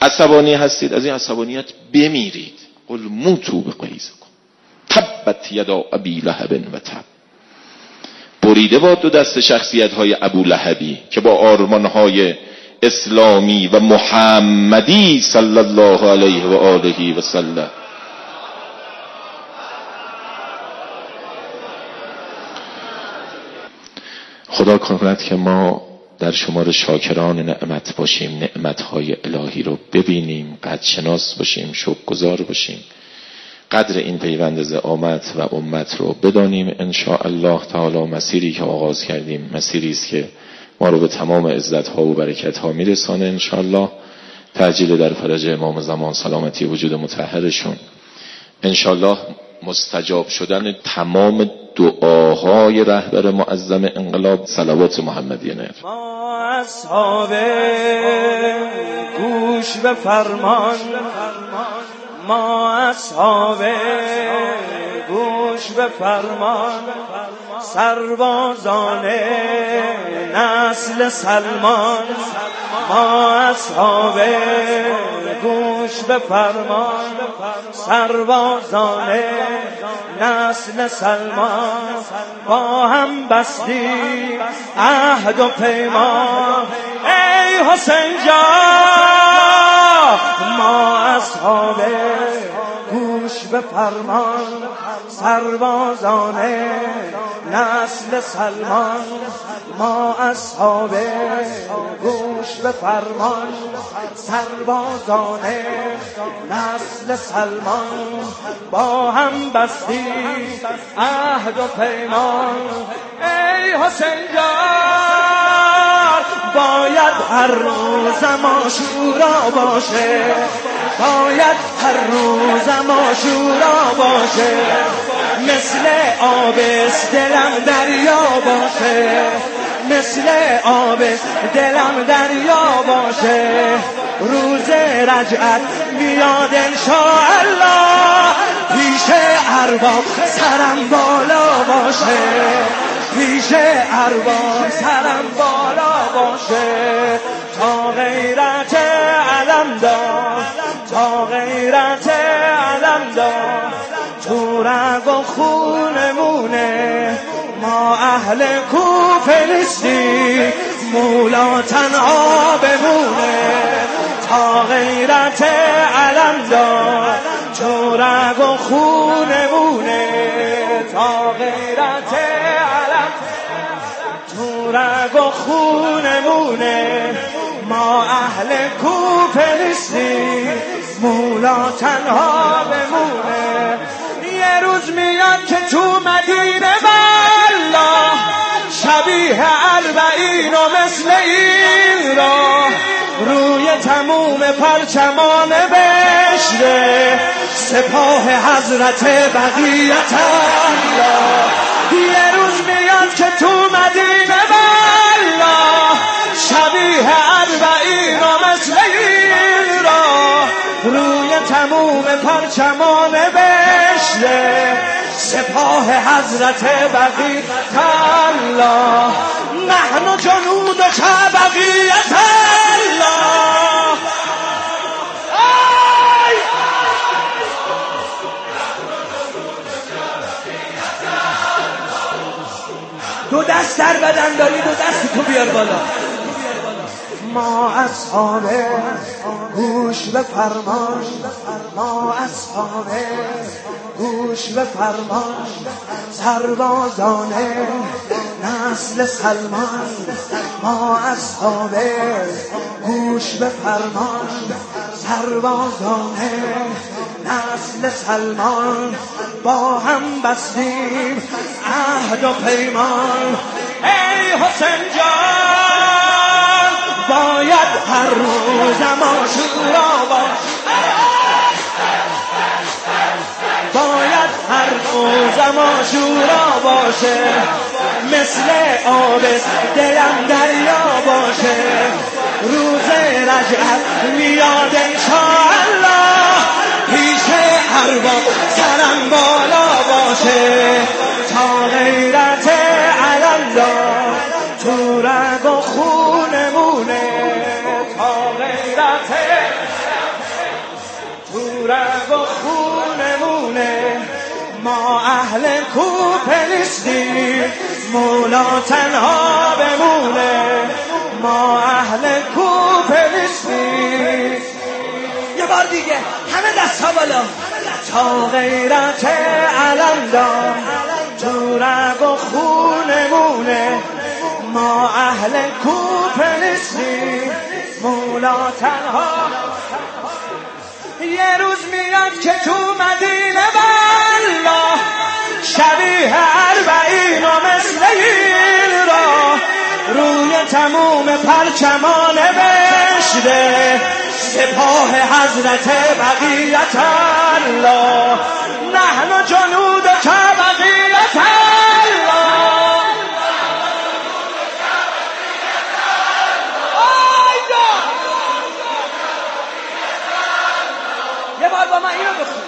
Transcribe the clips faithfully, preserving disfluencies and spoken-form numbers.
عصبانی هستید، از این عصبانیت بمیرید. قل موتوا بغیظکم تبت یدا ابی لهب و تب. بریده با دو دست شخصیت های ابو لهبی که با آرمان های اسلامی و محمدی صلی الله علیه و آله و سلم. خدا کند که ما در شمار شاکران نعمت باشیم، نعمتهای الهی رو ببینیم، قدرشناس باشیم، شکرگزار باشیم، قدر این پیوند زعامت و امت رو بدانیم. ان شاء الله تعالی مسیری که آغاز کردیم مسیری است که ما رو به تمام عزت‌ها و برکت‌ها میرسانه. ان شاء الله تعجیل در فرج امام زمان سلامتی وجود مطهرشون، ان شاء الله مستجاب شدن تمام دعاهای رهبر معظم انقلاب، صلوات محمدیه نر. ما اصحاب گوش به فرمان، ما اصحاب گوش به فرمان، سربازان نسل سلمان. ما اصحاب گوش به فرمان، سربازان نسل سلمان. با هم بستیم عهد و پیمان، ای حسین جان. ما اصحاب گوش به فرمان، سربازان نسل سلمان. ما اصحاب گوش به فرمان، سربازان نسل سلمان. با هم بستیم عهد و پیمان، ای حسین جان. باید هر روزم عاشورا باشه، باید هر روزم عاشورا باشه. مثل آبست دلم دریا باشه، مثل آبست دلم دریا باشه. روز رجعت بیاد انشاءالله، پیش ارباب سرم بالا باشه، پیش ارباب سرم بالا باشه. تا غیرت علم دار، تا غیرت علم دار، تو رگ و خونمونه. ما اهل کوفه نیستیم، مولا تنها بمونه. تا غیرت علم دار، تو رگ و خونمونه. تا غیرت علم تو رگ و خونمونه. ما اهل کوفه نیستیم، مولا تنها بمونه. یه روز میاد که تو مدینه والله، شبیه اربعین و مثل این را، روی تموم پرچمان بشره سپاه حضرت بقیت الله. یه روز میاد که تو مدینه والله، شبیه اربعین و مثل این را، روی تموم پرچمان بشره سپاه حضرت بقیت الله. نحن جنود بقیت الله. دو دست در بدن داری، دو دست تو بیار بالا. ما اصحاب گوش به فرمان، ما اصحاب گوش به فرمان، سربازان نسل سلمان. ما اصحاب گوش به فرمان، سربازان نسل سلمان. با هم بستیم عهد و پیمان، ای حسین جان. باید هر روزم عاشورا باشه، باید هر روزم عاشورا باشه. مثل آبست دلم دریا باشه. روز رجعت میاد انشاءالله، پیش ارباب سرم بالا باشه. تا غیرت علم دار، تو رگ و خونمونه. تا غیرت جوره و خونمونه، ما اهل کوپه نیستیم، مولا تنها بمونه، ما اهل کوپه نیستیم. یه بار دیگه همه دست ها بالا. تا غیرت علمدار جوره و خونمونه، ما اهل کوپه نیستیم، مولا تنها. یه روز میاد که تو مدینه والله شبیه اربعین و مثل این را روی تموم پرچمان بشده سپاه حضرت بقیت الله، نحن جنود که بقیت الله. یه بار با من اینو بخون.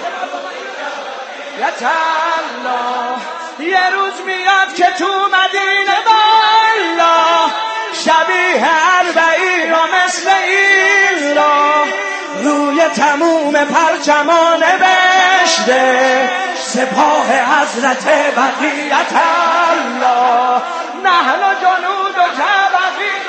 الله یه روز میاد که تو مدینه والا شبیه اربعین و مثل این را روی تموم پرچمان بشده سپاه حضرت بقیت الله، نحن جنود و بقیت.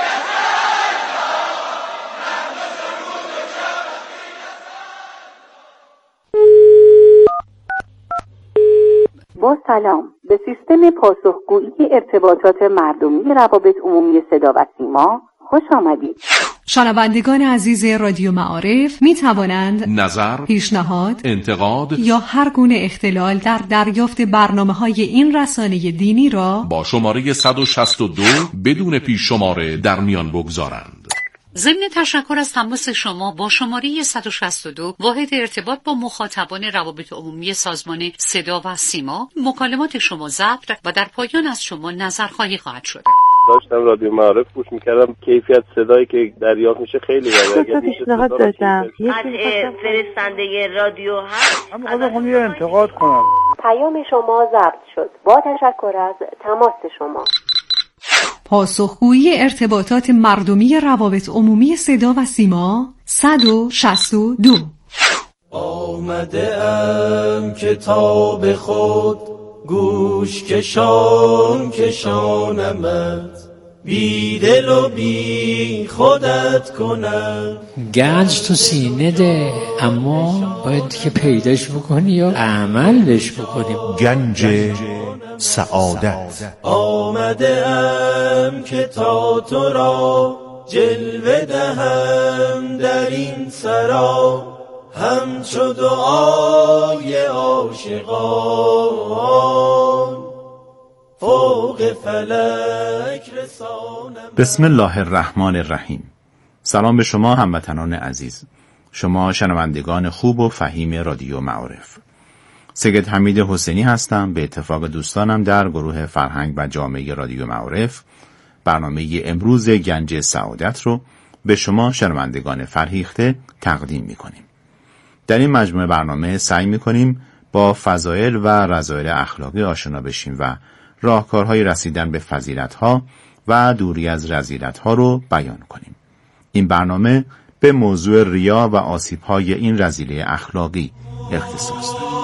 با سلام، به سیستم پاسخگویی ارتباطات مردمی روابط عمومی صدا و سیما خوش آمدید. شنوندگان عزیز رادیو معارف می توانند نظر، پیشنهاد، انتقاد یا هر گونه اختلال در دریافت برنامه‌های این رسانه دینی را با شماره صد و شصت و دو بدون پیش شماره در میان بگذارند. ضمن تشکر از تماس شما با شماره صد و شصت و دو واحد ارتباط با مخاطبان روابط عمومی سازمان صدا و سیما، مکالمات شما ضبط و در پایان از شما نظرخواهی خواهد شد. داشتم رادیو معارف گوش میکردم، کیفیت صدایی که دریافت میشه خیلی بالا. پیشنهاد دادم قطع فرستنده رادیو هست. من خودم یه انتقاد کنم. پیام شما ضبط شد. با تشکر از تماس شما. پاسخگویی ارتباطات مردمی روابط عمومی صدا و سیما صد و شصت و دو. آمده ام کتاب خود گوش کشان کشانمت، بی دل و بی خودت کنم. گنج تو سینه ده، اما باید که پیداش بکنی و عملش بکنی. گنج سعادت. آمده ام که تا تو را جلوه دهم در این سرا، همچو دعای عاشقان فوق فلک رسانم. بسم الله الرحمن الرحیم. سلام به شما هموطنان عزیز، شما شنوندگان خوب و فهیم رادیو معارف. سید حمید حسینی هستم. به اتفاق دوستانم در گروه فرهنگ و جامعه رادیو معارف برنامه امروز گنج سعادت رو به شما شنوندگان فرهیخته تقدیم می‌کنیم. در این مجموعه برنامه سعی می‌کنیم با فضایل و رذایل اخلاقی آشنا بشیم و راهکارهای رسیدن به فضیلت‌ها و دوری از رذیلت‌ها رو بیان کنیم. این برنامه به موضوع ریا و آسیب‌های این رذیله اخلاقی اختصاص دارد.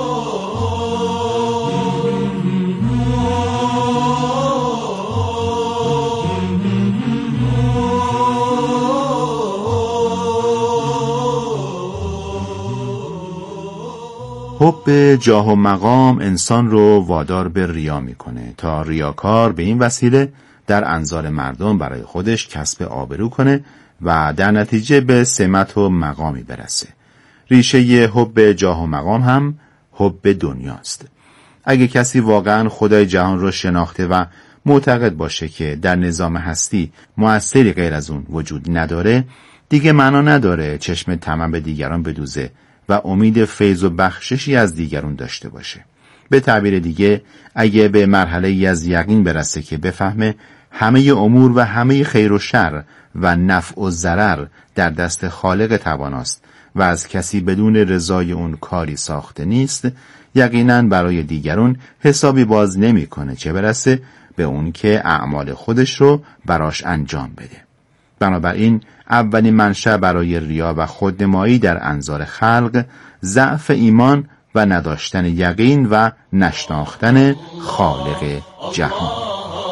حب جاه و مقام انسان رو وادار به ریا میکنه تا ریاکار به این وسیله در انظار مردم برای خودش کسب آبرو کنه و در نتیجه به سمت و مقامی برسه. ریشه حب جاه و مقام هم حب دنیاست. اگه کسی واقعا خدای جهان رو شناخته و معتقد باشه که در نظام هستی مؤثری غیر از اون وجود نداره، دیگه معنا نداره چشم طمع به دیگران بدوزه و امید فیض و بخششی از دیگران داشته باشه. به تعبیر دیگه، اگه به مرحله ای از یقین برسه که بفهمه همه امور و همه خیر و شر و نفع و ضرر در دست خالق تواناست و از کسی بدون رضای اون کاری ساخته نیست، یقیناً برای دیگران حسابی باز نمی‌کنه، چه برسه به اون که اعمال خودش رو براش انجام بده. بنابراین اولین منشأ برای ریا و خودنمایی در انظار خلق ضعف ایمان و نداشتن یقین و نشناختن خالق جهان.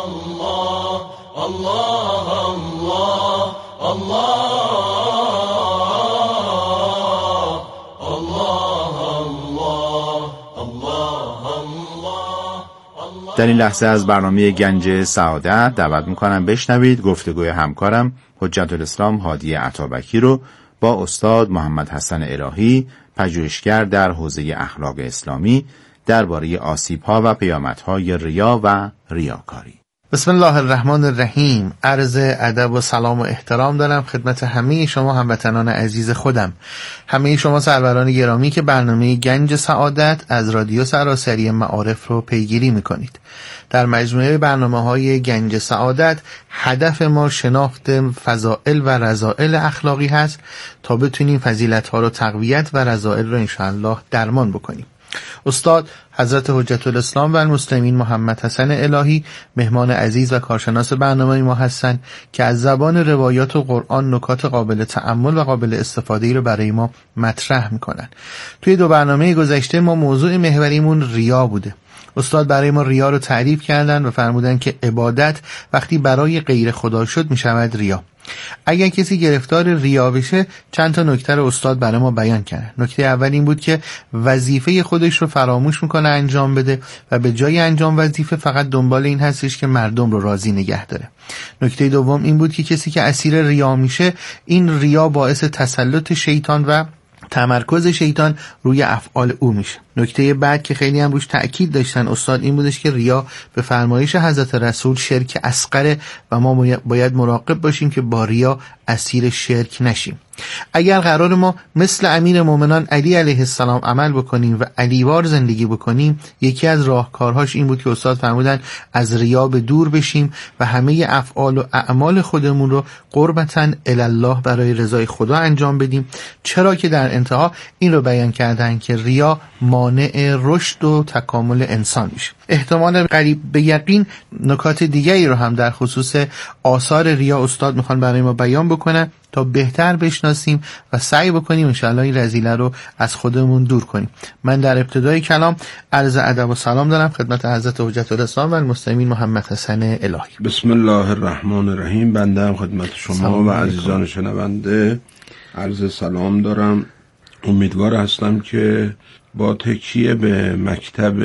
در این لحظه از برنامه گنج سعادت دعوت میکنم بشنوید گفتگوی همکارم حجت الاسلام هادی عطابکی رو با استاد محمد حسن الهی، پژوهشگر در حوزه اخلاق اسلامی، درباره آسیب‌ها و پیامدهای ریا و ریاکاری. بسم الله الرحمن الرحیم. عرض ادب و سلام و احترام دارم خدمت همه شما هموطنان عزیز خودم، همه شما سروران گرامی که برنامه گنج سعادت از رادیو سراسری معارف رو پیگیری میکنید. در مجموعه برنامه‌های گنج سعادت هدف ما شناخت فضائل و رذائل اخلاقی هست تا بتونیم فضیلت‌ها رو تقویت و رذائل رو انشاءالله درمان بکنیم. استاد حضرت حجت الاسلام و المسلمین محمد حسن الهی مهمان عزیز و کارشناس برنامه ما هستند که از زبان روایات و قرآن نکات قابل تأمل و قابل استفاده‌ای رو برای ما مطرح میکنن. توی دو برنامه گذشته ما موضوع محوریمون ریا بوده. استاد برای ما ریا رو تعریف کردن و فرمودن که عبادت وقتی برای غیر خدا شد میشود ریا. اگر کسی گرفتار ریا بشه چند تا نکته رو استاد برای ما بیان کرد. نکته اول این بود که وظیفه خودش رو فراموش میکنه انجام بده و به جای انجام وظیفه فقط دنبال این هستش که مردم رو راضی نگه داره. نکته دوم این بود که کسی که اسیر ریا میشه این ریا باعث تسلط شیطان و تمرکز شیطان روی افعال او میشه. نکته بعد که خیلی هم روش تأکید داشتن استاد این بودش که ریا به فرمایش حضرت رسول شرک اصغره و ما باید مراقب باشیم که با ریا اسیر شرک نشیم. اگر قرار ما مثل امیر مومنان علی علیه السلام عمل بکنیم و علیوار زندگی بکنیم، یکی از راهکارهاش این بود که استاد فرمودن از ریا به دور بشیم و همه افعال و اعمال خودمون رو قربتاً الله برای رضای خدا انجام بدیم. چرا که در انتها این رو بیان کردن که ریا مانع رشد و تکامل انسان میشه. احتمال قریب به یقین نکات دیگری رو هم در خصوص آثار ریا استاد میخوان برای ما بیان بکنن تا بهتر بشناسیم و سعی بکنیم انشاءالله این رذیله رو از خودمون دور کنیم. من در ابتدای کلام عرض ادب و سلام دارم خدمت حضرت حجت الاسلام و المسلمین محمد حسن الهی. بسم الله الرحمن الرحیم. بنده هم خدمت شما و عزیزان شنونده عرض سلام دارم. امیدوار هستم که با تکیه به مکتب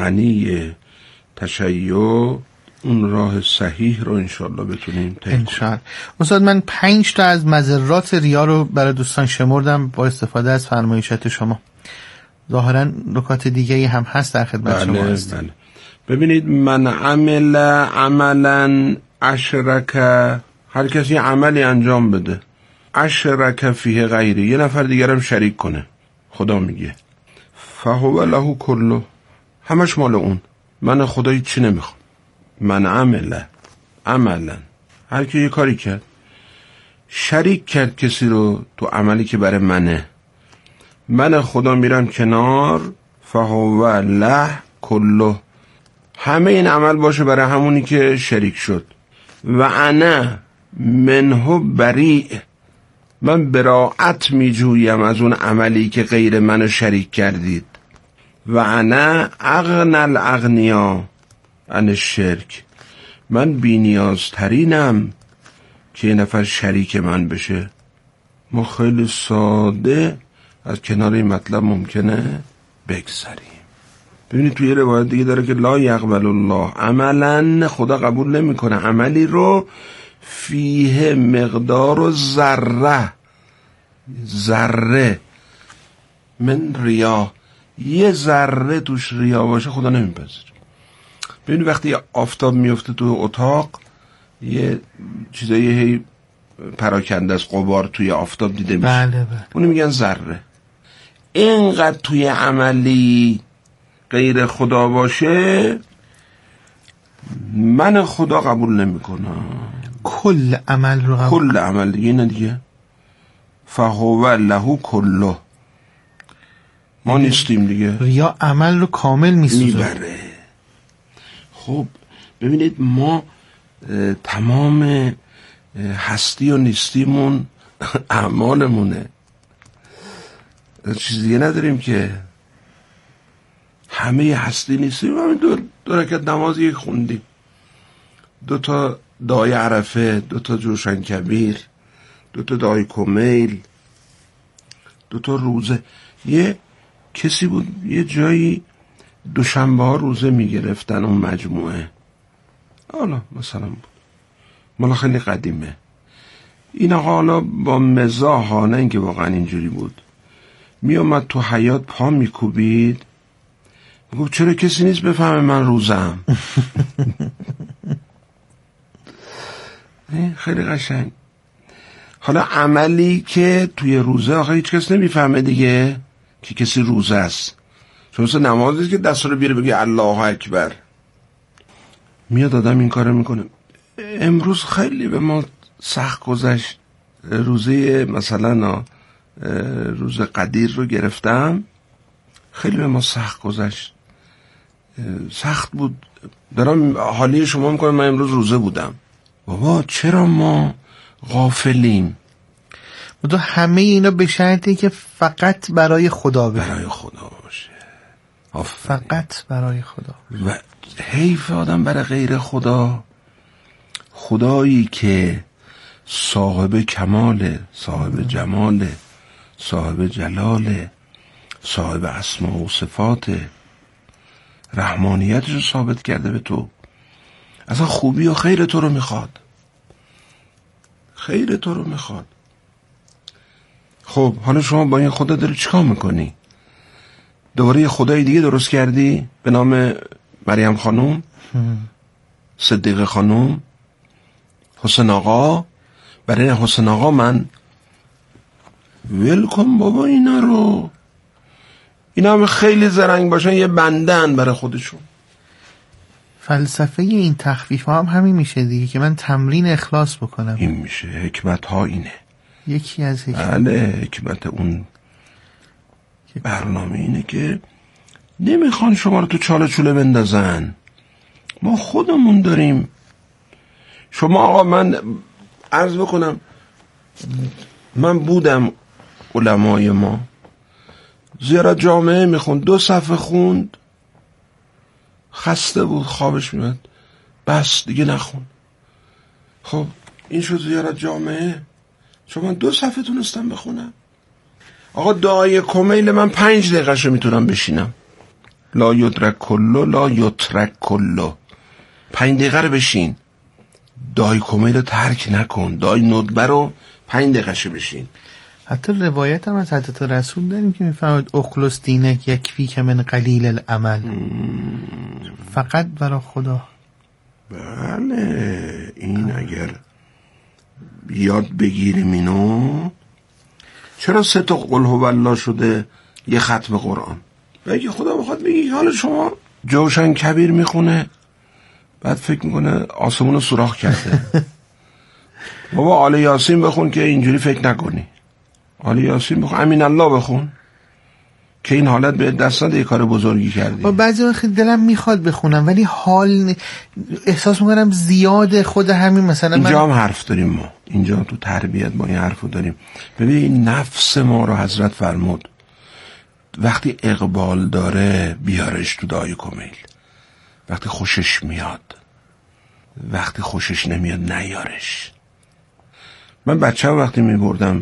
غنی تشیع اون راه صحیح رو انشالله بتونیم طی کنیم. انشالله. استاد من پنج تا از مضرات ریا رو برای دوستان شمردم با استفاده از فرمایشات شما. ظاهرا نکات دیگه‌ای هم هست در خدمت بله، شما هست. بله. ببینید من عمل عملا اشرک، هر کسی عملی انجام بده اشرک فیه غیری، یه نفر دیگرم شریک کنه، خدا میگه فهو له کله، همش مال اون، من خدایی چی نمیخوام. من عمل عملا، هر کی یه کاری کرد شریک کرد کسی رو تو عملی که برای منه، من خدا میرم کنار، فهو له کله، همه این عمل باشه برای همونی که شریک شد. و انا منه بریء، من براءت میجویم از اون عملی که غیر منو شریک کردید. و انا اغنى الاغنیا عن الشرک، من بی نیازترینم که یه نفر شریک من بشه. ما خیلی ساده از کنار این مطلب ممکنه بگذریم. ببینید توی روایت دیگه داره که لا یقبل الله عملا، خدا قبول نمیکنه عملی رو فیه مقدار و ذره ذره من ریا، یه ذره توش ریا باشه خدا نمیپذیره. ببینید وقتی آفتاب میفته تو اتاق یه چیزایی هی پراکنده از غبار توی آفتاب دیده میشه، بله بله. اونو میگن ذره. اینقدر توی عملی غیر خدا باشه من خدا قبول نمیکنم، کل عمل رو قبول، کل عمل دیگه نه دیگه، فهو له کله، ما نیستیم دیگه. ریا عمل رو کامل میسوزه، میبره. خب ببینید ما تمام هستی و نیستیمون اعمالمونه، چیز دیگه نداریم که. همه هستی نیستیم. همین دو, دو رکعت نماز یک خوندیم، دو تا دعای عرفه، دو تا جوشن کبیر، دو تا دعای کمیل، دو تا روزه. یه کسی بود یه جایی دوشنبه ها روزه میگرفتن اون مجموعه، حالا مثلا بود مالا خیلی قدیمه. این آقا حالا با مزاح ها، نه اینکه واقعا اینجوری بود، می اومد تو حیاط پا میکوبید، میگفت چرا کسی نیست بفهمه من روزم. خیلی قشنگ. حالا عملی که توی روزه آخه هیچ کس نمیفهمه دیگه که کسی روزه است، چون مثل نمازی که دست رو بیاره بگه الله اکبر، میاد آدم این کارو میکنه. امروز خیلی به ما سخت گذشت. روزه مثلا روز قدیر رو گرفتم، خیلی به ما سخت گذشت، سخت بود. دارم حالی شما میکنم من امروز روزه بودم. بابا چرا ما غافلیم؟ تو همه اینا به شرطی که فقط برای خدا بشه، برای خدا باشه، فقط برای خدا. و حیف آدم برای غیر خدا. خدایی که صاحب کماله، صاحب جماله، صاحب جلاله، صاحب اسما و صفاته، رحمانیتش رو ثابت کرده به تو، اصلا خوبی و خیر تو رو میخواد، خیر تو رو میخواد. خب حالا شما با این خدا داری چیکار میکنی؟ دوباره یه خدای دیگه درست کردی به نام مریم خانوم، صدیقه خانوم، حسین آقا. برای حسین آقا من ولکن بابا اینا رو، اینا هم خیلی زرنگ باشن یه بندن برای خودشون. فلسفه این تخفیف ها هم همین میشه دیگه، که من تمرین اخلاص بکنم. این میشه حکمت ها اینه، یکی از حکمت. بله حکمت اون برنامه اینه که نمیخوان شما رو تو چاله چوله بندازن، ما خودمون داریم. شما آقا من عرض بکنم، من بودم علمای ما زیارت جامعه میخوند، دو صفحه خوند، خسته بود خوابش میاد، بس دیگه نخون. خب این شد زیارت جامعه، چون من دو صفحه تونستم بخونم. آقا دعای کمیل من پنج دقیقه شو میتونم بشینم، لا یدرک کلو لا یترک کلو، پنج دقیقه رو بشین، دعای کمیل رو ترک نکن، دعای ندبه رو پنج دقیقه شو بشین. حتی روایت هم از حضرت رسول داریم که میفرماید اخلص دینک یکفی که من قلیل العمل، فقط برای خدا. بله این اگر یاد بگیریم اینو، چرا سه تا قل هو الله شده یه ختم قرآن؟ بگی خدا بخواد بگی حالا شما جوشن کبیر میخونه، بعد فکر میکنه آسمون رو سوراخ کرده. بابا آل یاسین بخون که اینجوری فکر نکنی، آل یاسین بخون، امین الله بخون که این حالت به دست نده یه کار بزرگی کردی. با بعضی وقت دلم میخواد بخونم ولی حال احساس میکنم زیاد خود همین. مثلا اینجا من... هم حرف داریم ما، اینجا تو تربیت ما این حرفو داریم. ببین نفس ما رو حضرت فرمود وقتی اقبال داره بیارش تو دعای کمیل، وقتی خوشش میاد، وقتی خوشش نمیاد نیارش. من بچه ها وقتی میبردم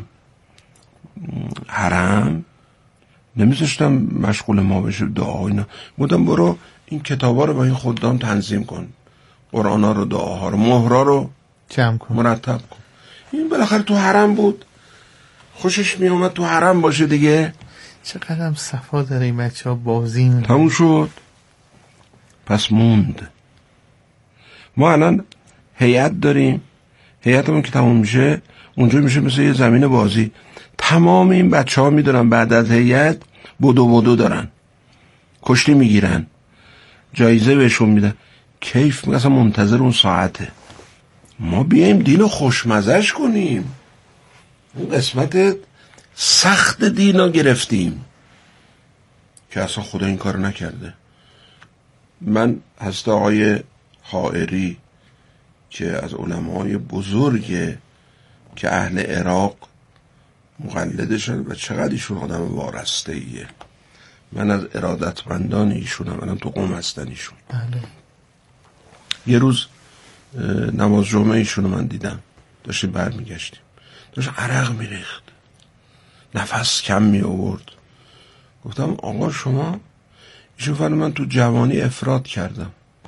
حرم نمیذاشتم مشغول ما بشه دعا اینا، بودم برو این کتابا رو با این خدام تنظیم کن، قرآنا رو، دعاها رو، مهرا رو جمع کن، مرتب کن. این بالاخره تو حرم بود، خوشش می اومد تو حرم باشه دیگه. چقدر هم صفا داره این بچه ها بازی میکنن. تموم شد. پس موند. ما الان هیئت داریم، هیئتمون که تموم میشه اونجا میشه مثل یه زمین بازی. تمام این بچه ها میدونن بعد از هیئت بدو بدو دارن، کشتی میگیرن، جایزه بهشون میدن، کیف میگه، اصلا منتظر اون ساعته. ما بیایم دینو خوشمزش کنیم، اون قسمت سخت دینو گرفتیم که اصلا خدا این کار نکرده. من حضرت آقای حائری که از علمای بزرگ که اهل عراق مقلدشن و چقدر ایشون آدم وارسته ایه. من از ارادتمندان ایشونم، منم تو قم هستن ایشون. بله. یه روز نماز جمعه ایشونو من دیدم، داشتیم برمیگشتیم، داشت عرق میریخت، نفس کم می آورد. گفتم آقا شما؟ ایشون فرمود من تو جوانی افراط کردم،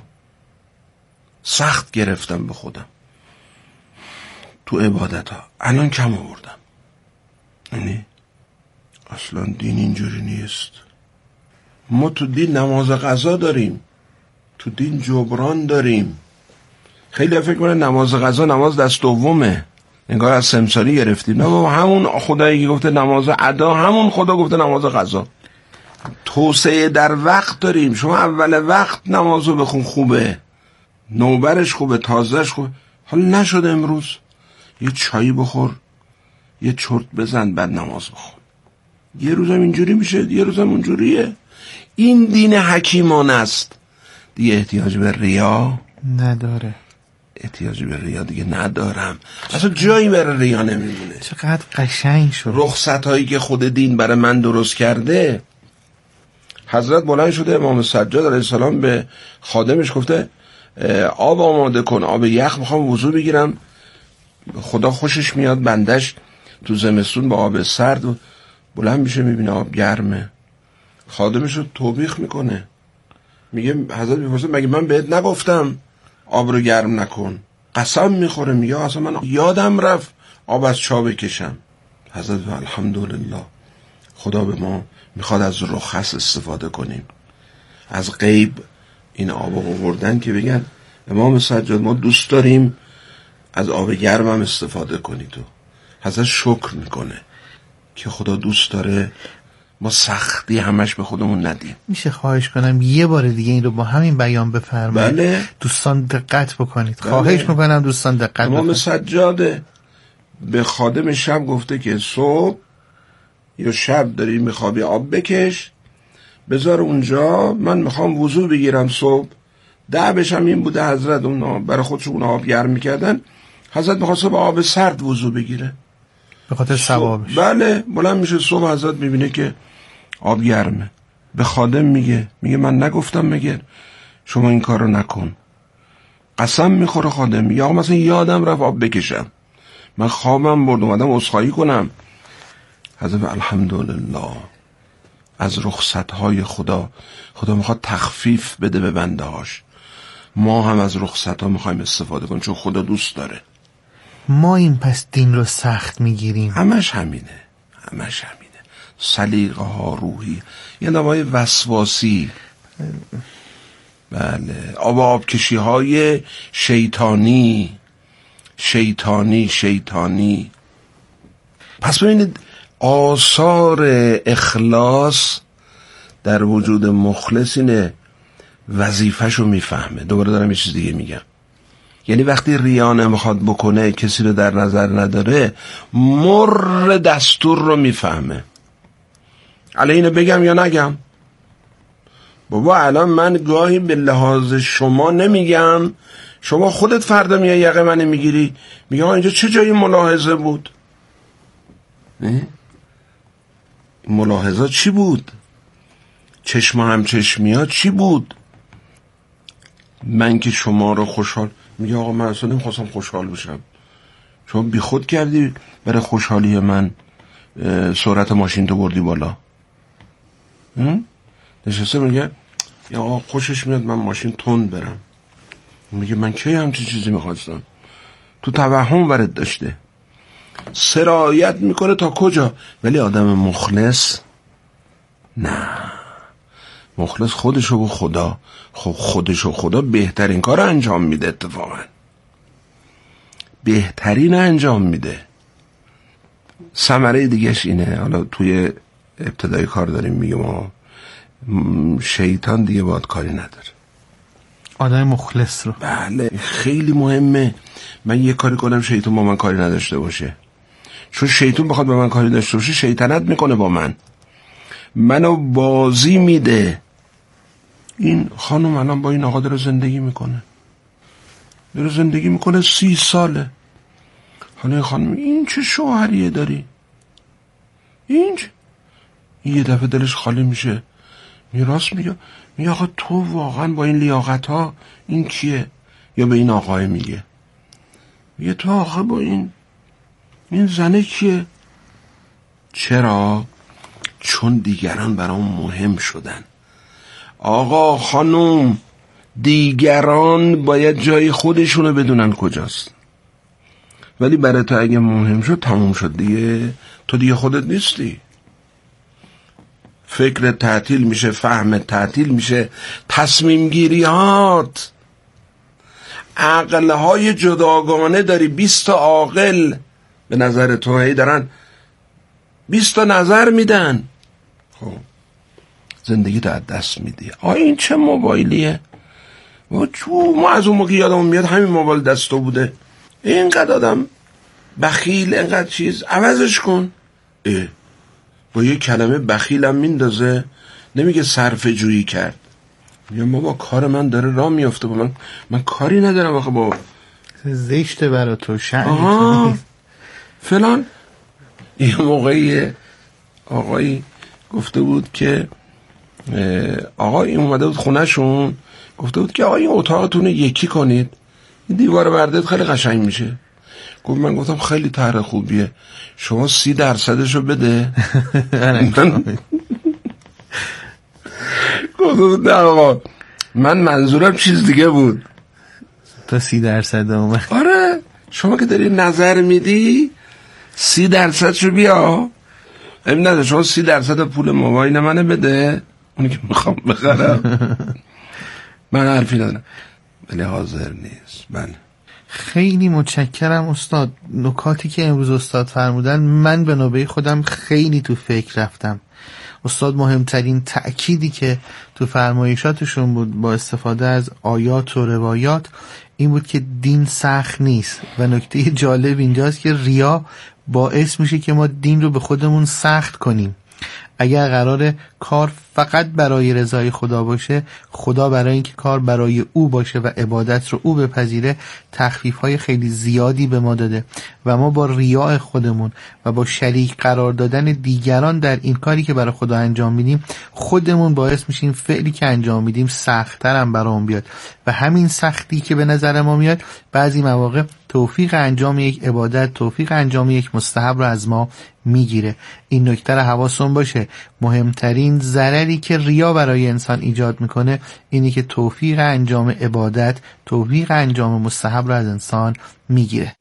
سخت گرفتم به خودم تو عبادت ها، الان کم آوردم. یعنی اصلا دین اینجوری نیست. ما تو دین نماز قضا داریم، تو دین جبران داریم. خیلی فکر کنه نماز قضا نماز دست دومه، انگار از سمساری گرفتیم. نه بابا، همون خدایی که گفته نماز ادا، همون خدا گفته نماز قضا. توسعه در وقت داریم. شما اول وقت نمازو بخون، خوبه، نوبرش خوبه، تازهش خوبه. حالا نشد امروز یه چایی بخور، یه چرت بزن، بعد نماز بخون. یه روزم اینجوری میشه، یه روزم اونجوریه. این دین حکیمانه است دیگه. احتیاج به ریا نداره. احتیاج به ریا دیگه ندارم. اصلا جایی برای ریا نمیمونه. چقدر قشنگ شد. رخصت هایی که خود دین برای من درست کرده. حضرت بلند شده، امام سجاد علیه السلام به خادمش گفته آب آماده کن، آب یخ میخوام وضو بگیرم. خدا خوشش میاد بندش تو زمستون با آب سرد بلند میشه، میبینه آب گرمه. خادمش رو توبیخ میکنه، میگه حضرت میپرسه مگه من بهت نگفتم آب رو گرم نکن؟ قسم میخوره، میگه اصلا من یادم رفت آب از چا بکشم. حضرت الحمدلله، خدا به ما میخواد از رخص استفاده کنیم، از غیب این آب آوردن که بگن امام سجاد ما دوست داریم از آب گرم هم استفاده کنی. تو حضرت شکر میکنه که خدا دوست داره ما سختی همش به خودمون ندیم. میشه خواهش کنم یه بار دیگه این رو با همین بیان بفرمایید؟ بله. دوستان دقت بکنید. بله. خواهش میکنم دوستان دقت بکنید. امام سجاد به خادم شب گفته که صبح یا شب داری میخوابی آب بکش بذار اونجا، من میخوام وضو بگیرم صبح. دعوش هم این بوده حضرت اون برای خودشون آب گرم میکردن، حضرت میخواسته با آب سرد وضو بگیره به خاطر ثوابش. بله. بلند میشه صبح، حضرت میبینه که آب گرمه. به خادم میگه میگه من نگفتم مگر شما این کارو نکن؟ قسم میخوره خادم، یا مثلا یادم رفت آب بکشم، من خوابم برد اومدم عذرخواهی کنم. حضرت الحمدلله، از رخصت‌های خدا، خدا میخواد تخفیف بده به بنده هاش. ما هم از رخصت‌ها میخوایم استفاده کنیم چون خدا دوست داره. ما این پس دین رو سخت میگیریم. همش همینه، همش همینه. سلیقه ها روحی، یه نوعی وسواسی. بله. آب آب کشی های شیطانی شیطانی شیطانی. پس ببینید آثار اخلاص در وجود مخلص اینه وظیفه‌شو میفهمه. دوباره دارم یه چیز دیگه میگم، یعنی وقتی ریا نمیخواد بکنه، کسی رو در نظر نداره، مر دستور رو میفهمه. الان اینو بگم یا نگم؟ بابا الان من گاهی به لحاظ شما نمیگم، شما خودت فردا میای یقه منو میگیری، میگه اینجا چه جایی ملاحظه بود؟ نه؟ ملاحظه چی بود؟ چشم هم چشمی ها چی بود؟ من که شما رو خوشحال میگه آقا من اصلا نمیخواستم خوشحال بشم، شما بی خود کردی برای خوشحالی من سرعت ماشین تو بردی بالا. نشسته میگه یا آقا خوشش میاد من ماشین تند برم، میگه من کی همچین چیزی میخواستم؟ تو توهم ورد داشته، سرایت میکنه تا کجا. ولی آدم مخلص نه، مخلص خودشو و خدا، خب خودشو خدا بهترین کار انجام میده، اتفاقا بهترین انجام میده. ثمره دیگهش اینه، حالا توی ابتدای کار داریم میگم ما شیطان دیگه باید کاری نداره، آدم مخلص رو. بله خیلی مهمه من یه کاری کنم شیطان با من کاری نداشته باشه، چون شیطان بخواد با من کاری داشته باشه شیطنت میکنه با من، منو بازی میده. این خانم الان با این آقا داره زندگی میکنه، داره زندگی میکنه سی ساله. حالا خانم این چه شوهریه داری؟ این چه؟ یه دفعه دلش خالی میشه، میراث میگه میگه آقا تو واقعا با این لیاقت ها این کیه؟ یا به این آقای میگه میگه تو آقا با این این زنه کیه؟ چرا؟ چون دیگران برام مهم شدن. آقا خانم دیگران باید جای خودشونو بدونن کجاست، ولی برای تو اگه مهم شد تموم شد دیگه، تو دیگه خودت نیستی. فکر تعطیل میشه، فهم تعطیل میشه، تصمیم گیریات، عقلهای جداگانه داری. بیست تا عاقل به نظر تو هی دارن بیست تا نظر میدن، خب زندگی تو از دست میدی. آه این چه موبایلیه؟ ما ما از اون موقع یادمون میاد همین موبایل دستو بوده. اینقدر آدم بخیل، اینقدر چیز، عوضش کن. اه با یه کلمه بخیلم میندازه، نمیگه صرفه جویی کرد. میگه بابا کار من داره راه میافته، با من من کاری ندارم آخه با زشته برا تو، شأنی نیست فلان. یه موقعی آقایی گفته بود که آقای اومده بود خونهشون، گفته بود که آقای این اتاقتون یکی کنید، این دیوار بردارید خیلی قشنگ میشه. گفت من گفتم خیلی طرح خوبیه، شما سی درصدشو بده. من گفت بود نه آقا من منظورم چیز دیگه بود. تا سی درصد اومد. آره شما که داری نظر میدی سی درصدشو بیا. این نداره شما سی درصد پول موبایل منه بده، اونی که میخوام بخرم. من حرفی ندارم ولی حاضر نیست. بله خیلی متشکرم استاد. نکاتی که امروز استاد فرمودن من به نوبه خودم خیلی تو فکر رفتم. استاد مهمترین تأکیدی که تو فرمایشاتشون بود با استفاده از آیات و روایات این بود که دین سخت نیست و نکته جالب اینجاست که ریا باعث میشه که ما دین رو به خودمون سخت کنیم. اگر قرار کار فقط برای رضای خدا باشه، خدا برای اینکه کار برای او باشه و عبادت رو او بپذیره تخفیف‌های خیلی زیادی به ما داده و ما با ریاء خودمون و با شریک قرار دادن دیگران در این کاری که برای خدا انجام میدیم خودمون باعث میشیم فعلی که انجام میدیم سخت‌تر هم برامون بیاد و همین سختی که به نظر ما میاد بعضی مواقع توفیق انجام یک عبادت، توفیق انجام یک مستحب رو از ما میگیره. این نکته رو حواستون باشه. مهمترین ضرری که ریا برای انسان ایجاد میکنه اینی که توفیق انجام عبادت، توفیق انجام مستحب رو از انسان میگیره.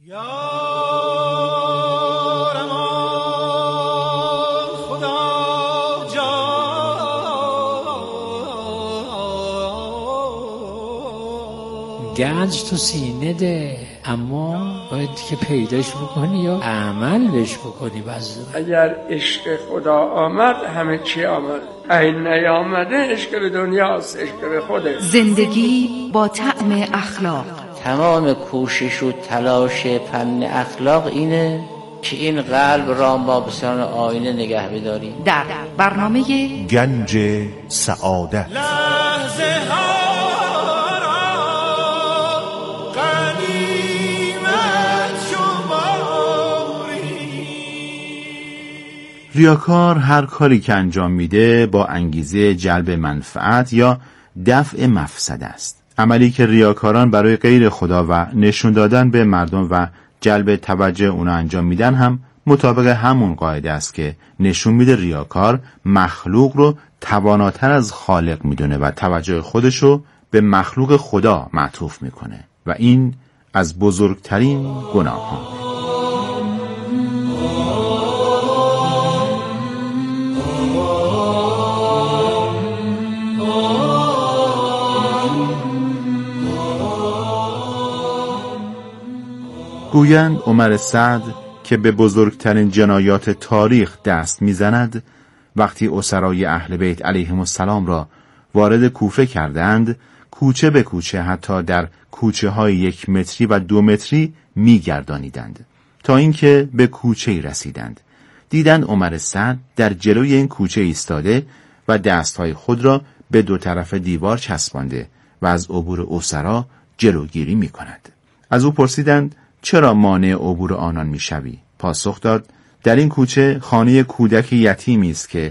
گنج تو سینه ده، اما باید که پیداش بکنی یا عملش بکنی. باز اگر عشق خدا آمد همه چی آمد، این نیامده عشق به دنیاست، عشق به خوده. زندگی با طعم اخلاق. تمام کوشش و تلاش فن اخلاق اینه که این قلب را ما به سان آینه نگه بداریم. در برنامه گنج سعادت ریاکار هر کاری که انجام میده با انگیزه جلب منفعت یا دفع مفسده است. عملی که ریاکاران برای غیر خدا و نشون دادن به مردم و جلب توجه اونا انجام میدن هم مطابق همون قاعده است که نشون میده ریاکار مخلوق رو تواناتر از خالق میدونه و توجه خودشو به مخلوق خدا معطوف میکنه و این از بزرگترین گناه ها. گویند عمر سعد که به بزرگترین جنایات تاریخ دست میزند وقتی اسرای اهل بیت علیهم السلام را وارد کوفه کردند کوچه به کوچه حتی در کوچه های یک متری و دو متری میگردانیدند تا اینکه به کوچه‌ای رسیدند. دیدند عمر سعد در جلوی این کوچه ایستاده و دستهای خود را به دو طرف دیوار چسبانده و از عبور اسرا جلوگیری می کند. از او پرسیدند چرا مانع عبور آنان میشوی؟ پاسخ داد در این کوچه خانه کودک یتیمی است که